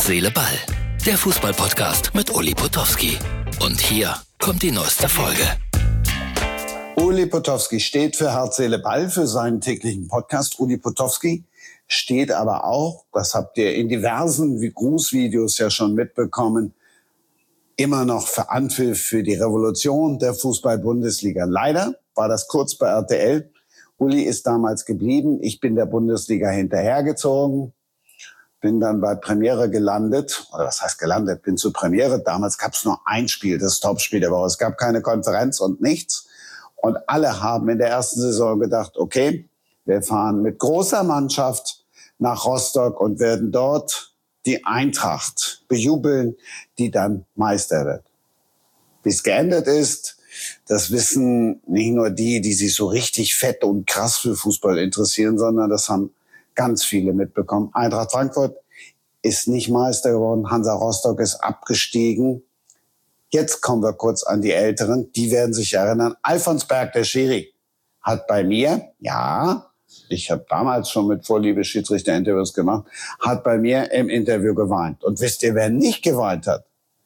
Herz, Seele, Ball. Der Fußball-Podcast mit Uli Potowski. Und hier kommt die neueste Folge. Uli Potowski steht für Herz, Seele, Ball, für seinen täglichen Podcast. Uli Potowski steht aber auch, das habt ihr in diversen Grußvideos ja schon mitbekommen, immer noch für Anpfiff für die Revolution der Fußball-Bundesliga. Leider war das kurz bei RTL. Uli ist damals geblieben. Ich bin der Bundesliga hinterhergezogen. Bin dann bei Premiere gelandet. Oder was heißt gelandet? Bin zu Premiere. Damals gab es nur ein Spiel, das Topspiel der Woche. Es gab keine Konferenz und nichts. Und alle haben in der ersten Saison gedacht, okay, wir fahren mit großer Mannschaft nach Rostock und werden dort die Eintracht bejubeln, die dann Meister wird. Wie es geendet ist, das wissen nicht nur die sich so richtig fett und krass für Fußball interessieren, sondern das haben ganz viele mitbekommen. Eintracht Frankfurt ist nicht Meister geworden, Hansa Rostock ist abgestiegen. Jetzt kommen wir kurz an die Älteren, die werden sich erinnern. Alfons Berg, der Schiri, hat bei mir, ja, ich habe damals schon mit Vorliebe Schiedsrichter-Interviews gemacht, hat bei mir im Interview geweint. Und wisst ihr, wer nicht geweint hat?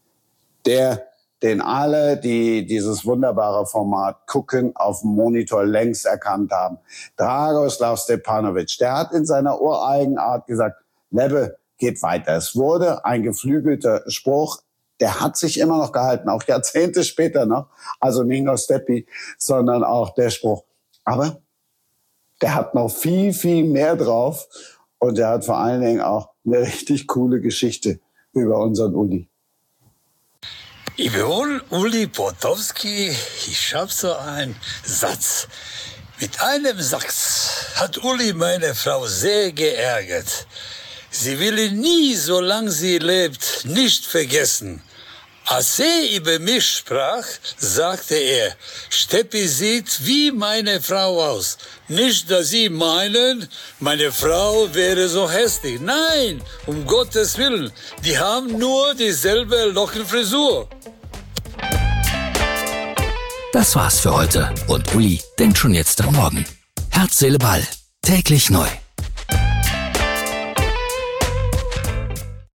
Den alle, die dieses wunderbare Format gucken, auf dem Monitor längst erkannt haben. Dragoslav Stepanovic, der hat in seiner ureigen Art gesagt, Lebbe, geht weiter. Es wurde ein geflügelter Spruch, der hat sich immer noch gehalten, auch Jahrzehnte später noch. Also nicht nur Steppi, sondern auch der Spruch. Aber der hat noch viel, viel mehr drauf. Und der hat vor allen Dingen auch eine richtig coole Geschichte über unseren Uli. Ich bin Uli Potowski. Ich habe so einen Satz. Mit einem Satz hat Uli meine Frau sehr geärgert. Sie will ihn nie, solange sie lebt, nicht vergessen. Als er über mich sprach, sagte er, Steppi sieht wie meine Frau aus. Nicht, dass Sie meinen, meine Frau wäre so hässlich. Nein, um Gottes Willen, die haben nur dieselbe Lockenfrisur. Das war's für heute. Und Uli denkt schon jetzt am Morgen. Herz, Seele, Ball. Täglich neu.